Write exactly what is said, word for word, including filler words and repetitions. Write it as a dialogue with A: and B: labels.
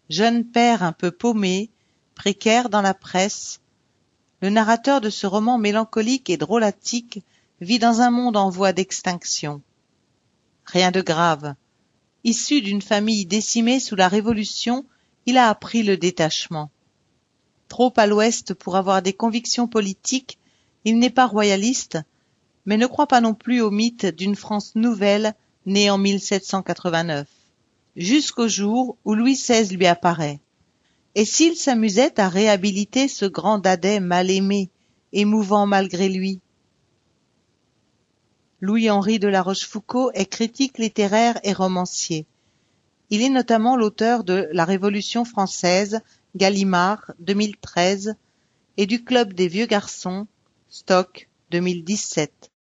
A: Jeune père un peu paumé, précaire dans la presse, le narrateur de ce roman mélancolique et drôlatique vit dans un monde en voie d'extinction. Rien de grave. Issu d'une famille décimée sous la Révolution, il a appris le détachement. Trop à l'ouest pour avoir des convictions politiques, il n'est pas royaliste, mais ne croit pas non plus au mythe d'une France nouvelle née en mille sept cent quatre-vingt-neuf, jusqu'au jour où Louis seize lui apparaît. Et s'il s'amusait à réhabiliter ce grand dadais mal aimé, émouvant malgré lui? Louis-Henri de La Rochefoucauld est critique littéraire et romancier. Il est notamment l'auteur de La Révolution française, Gallimard, deux mille treize, et du Club des vieux garçons, Stock, deux mille dix-sept.